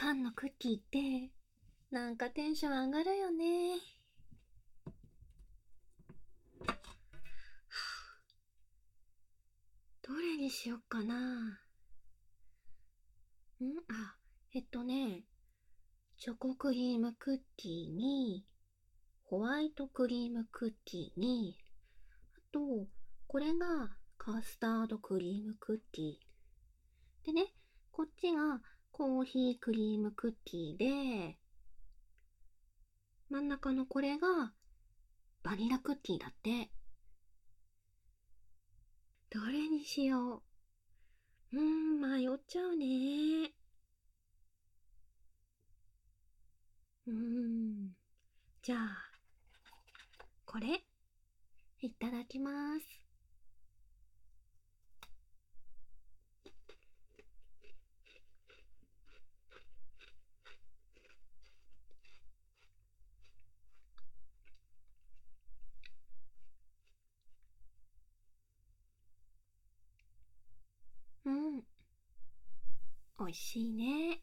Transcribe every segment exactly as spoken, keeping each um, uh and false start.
パンのクッキーってなんかテンション上がるよね。どれにしよっかな。んあ、えっとね、チョコクリームクッキーに、ホワイトクリームクッキーに、あと、これがカスタードクリームクッキー。でね、こっちがコーヒークリームクッキーで、真ん中のこれがバニラクッキーだって。どれにしよう。うーん、迷っちゃうね。うーん。じゃあ、これ、いただきます。うん、おいしいね。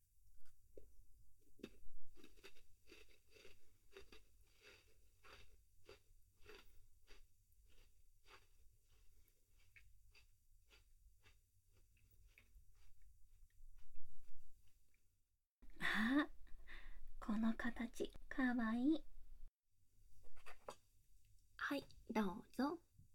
あ、この形、かわいい。はい、どうぞ。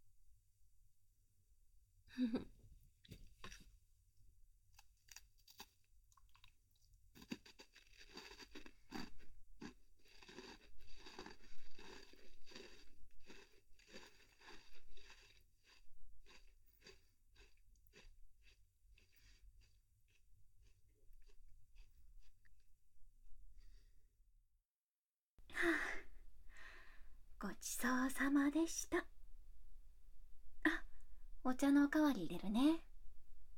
ごちそうさまでした。あ、お茶のおかわり入れるね。